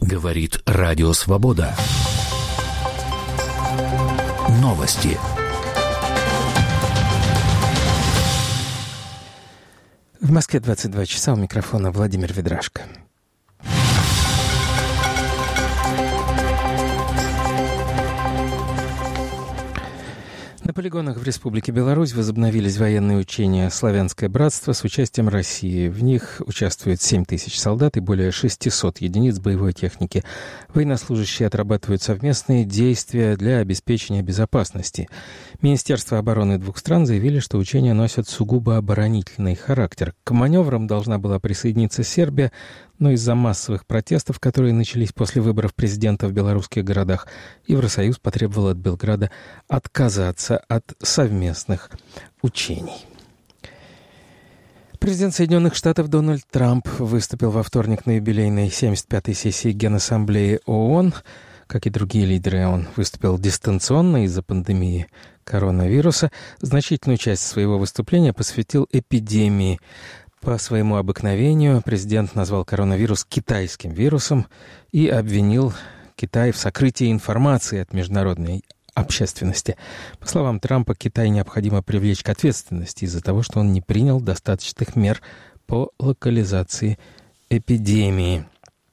Говорит Радио Свобода. Новости. В Москве 22 часа, у микрофона Владимир Ведрашко. На полигонах в Республике Беларусь возобновились военные учения «Славянское братство» с участием России. В них участвует 7 тысяч солдат и более 600 единиц боевой техники. Военнослужащие отрабатывают совместные действия для обеспечения безопасности. Министерство обороны двух стран заявили, что учения носят сугубо оборонительный характер. К маневрам должна была присоединиться Сербия, но из-за массовых протестов, которые начались после выборов президента в белорусских городах, Евросоюз потребовал от Белграда отказаться от совместных учений. Президент Соединенных Штатов Дональд Трамп выступил во вторник на юбилейной 75-й сессии Генассамблеи ООН. Как и другие лидеры, он выступил дистанционно из-за пандемии коронавируса. Значительную часть своего выступления посвятил эпидемии. По своему обыкновению президент назвал коронавирус китайским вирусом и обвинил Китай в сокрытии информации от международной общественности. По словам Трампа, Китай необходимо привлечь к ответственности из-за того, что он не принял достаточных мер по локализации эпидемии.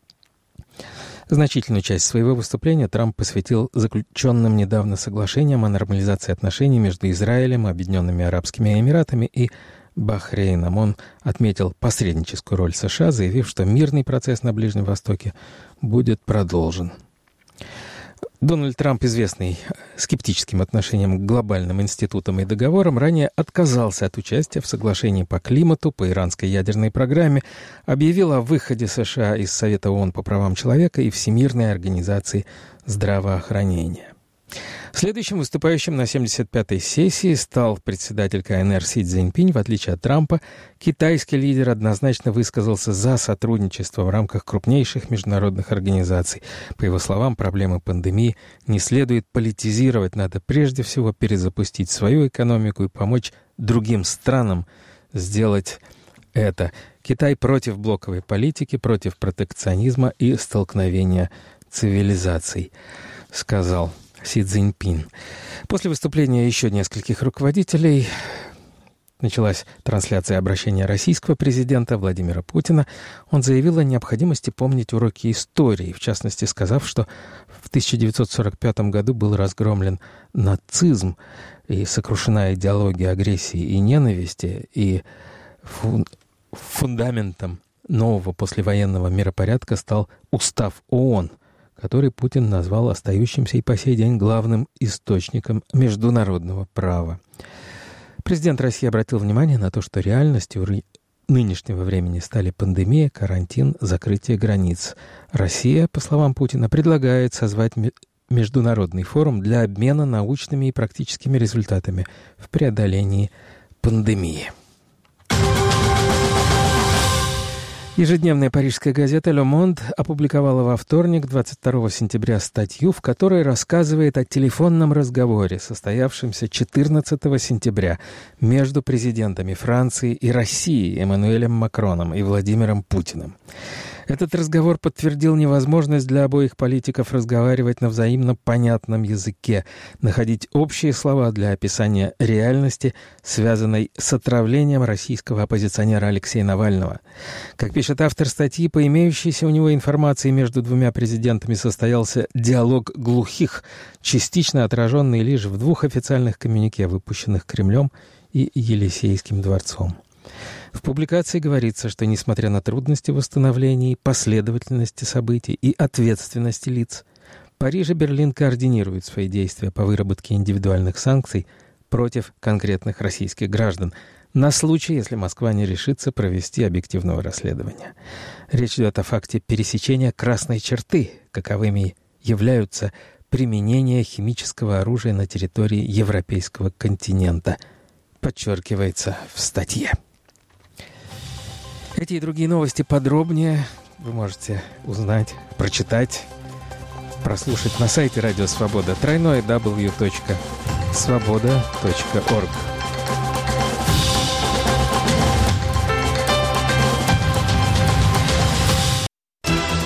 Значительную часть своего выступления Трамп посвятил заключенным недавно соглашениям о нормализации отношений между Израилем, Объединенными Арабскими Эмиратами и Бахрейном. Он отметил посредническую роль США, заявив, что мирный процесс на Ближнем Востоке будет продолжен. Дональд Трамп, известный скептическим отношением к глобальным институтам и договорам, ранее отказался от участия в соглашении по климату, по иранской ядерной программе, объявил о выходе США из Совета ООН по правам человека и Всемирной организации здравоохранения. Следующим выступающим на 75-й сессии стал председатель КНР Си Цзиньпинь. В отличие от Трампа, китайский лидер однозначно высказался за сотрудничество в рамках крупнейших международных организаций. По его словам, проблемы пандемии не следует политизировать, надо прежде всего перезапустить свою экономику и помочь другим странам сделать это. Китай против блоковой политики, против протекционизма и столкновения цивилизаций, сказал Си Цзиньпин. После выступления еще нескольких руководителей началась трансляция обращения российского президента Владимира Путина. Он заявил о необходимости помнить уроки истории, в частности, сказав, что в 1945 году был разгромлен нацизм и сокрушена идеология агрессии и ненависти, и фундаментом нового послевоенного миропорядка стал Устав ООН, который Путин назвал остающимся и по сей день главным источником международного права. Президент России обратил внимание на то, что реальностью нынешнего времени стали пандемия, карантин, закрытие границ. Россия, по словам Путина, предлагает созвать международный форум для обмена научными и практическими результатами в преодолении пандемии. Ежедневная парижская газета «Le Monde» опубликовала во вторник, 22 сентября, статью, в которой рассказывает о телефонном разговоре, состоявшемся 14 сентября между президентами Франции и России Эммануэлем Макроном и Владимиром Путиным. Этот разговор подтвердил невозможность для обоих политиков разговаривать на взаимно понятном языке, находить общие слова для описания реальности, связанной с отравлением российского оппозиционера Алексея Навального. Как пишет автор статьи, по имеющейся у него информации между двумя президентами состоялся диалог глухих, частично отраженный лишь в двух официальных коммюнике, выпущенных Кремлем и Елисейским дворцом. В публикации говорится, что несмотря на трудности восстановления, последовательности событий и ответственности лиц, Париж и Берлин координируют свои действия по выработке индивидуальных санкций против конкретных российских граждан на случай, если Москва не решится провести объективного расследования. Речь идет о факте пересечения красной черты, каковыми являются применение химического оружия на территории европейского континента, подчеркивается в статье. Эти и другие новости подробнее вы можете узнать, прочитать, прослушать на сайте Радио Свобода, www.svoboda.org.